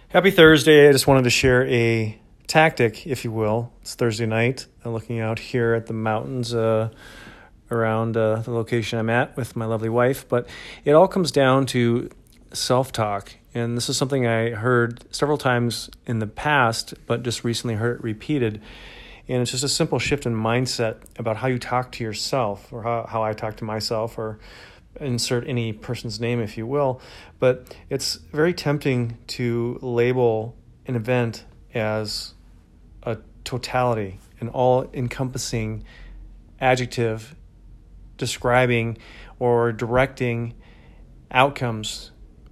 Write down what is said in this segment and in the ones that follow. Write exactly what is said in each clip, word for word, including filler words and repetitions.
Happy Thursday. I just wanted to share a tactic, if you will. It's Thursday night. I'm looking out here at the mountains uh, around uh, the location I'm at with my lovely wife. But it all comes down to self-talk. And this is something I heard several times in the past, but just recently heard it repeated. And it's just a simple shift in mindset about how you talk to yourself, or how, how I talk to myself, or insert any person's name, if you will. But it's very tempting to label an event as a totality, an all-encompassing adjective describing or directing outcomes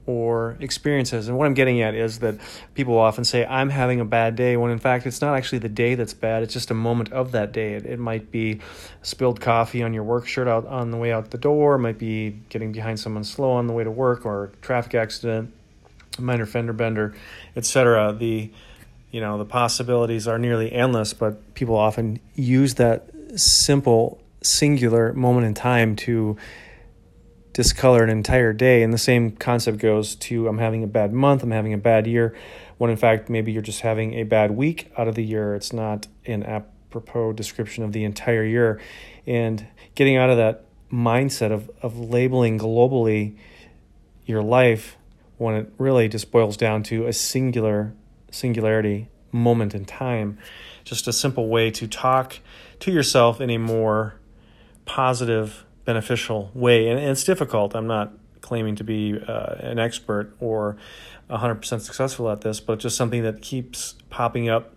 or experiences. And what I'm getting at is that people often say, I'm having a bad day, when in fact it's not actually the day that's bad, it's just a moment of that day. It, it might be spilled coffee on your work shirt out on the way out the door, it might be getting behind someone slow on the way to work, or traffic accident, minor fender bender, et cetera. The you know, the possibilities are nearly endless, but people often use that simple, singular moment in time to discolor an entire day. And the same concept goes to, I'm having a bad month, I'm having a bad year, when in fact maybe you're just having a bad week out of the year. It's not an apropos description of the entire year. And getting out of that mindset of, of labeling globally your life, when it really just boils down to a singular singularity moment in time. Just a simple way to talk to yourself in a more positive, beneficial way. And, and it's difficult. I'm not claiming to be uh, an expert or one hundred percent successful at this, but just something that keeps popping up.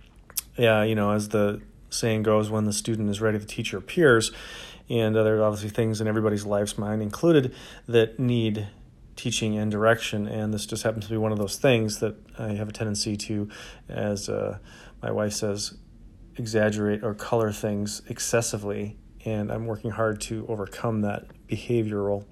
Yeah, you know, as the saying goes, when the student is ready, the teacher appears. And uh, there are obviously things in everybody's lives, mine included, that need teaching and direction. And this just happens to be one of those things that I have a tendency to, as uh, my wife says, exaggerate or color things excessively. And I'm working hard to overcome that behavioral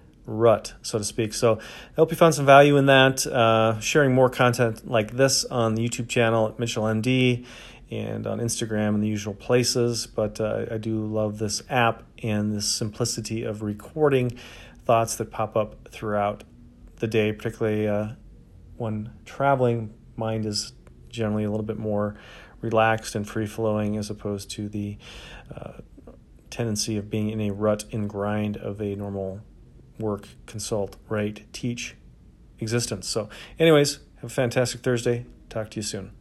rut, so to speak. So I hope you found some value in that. Uh, sharing more content like this on the YouTube channel at Mitchell M D and on Instagram and the usual places. But uh, I do love this app and this simplicity of recording thoughts that pop up throughout the day, particularly uh, when traveling. Mind is generally a little bit more relaxed and free-flowing as opposed to the uh, tendency of being in a rut and grind of a normal work, consult, write, teach existence. So anyways, have a fantastic Thursday. Talk to you soon.